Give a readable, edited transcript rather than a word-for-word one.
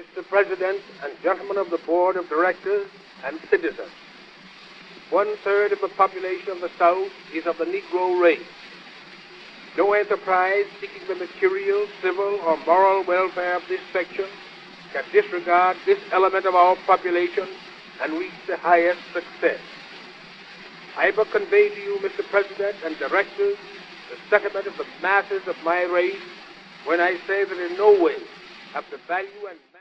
Mr. President and gentlemen of the Board of Directors and citizens, 1/3 of the population of the South is of the Negro race. No enterprise seeking the material, civil, or moral welfare of this section can disregard this element of our population and reach the highest success. I will convey to you, Mr. President and Directors, the sentiment of the masses of my race when I say that in no way have the value and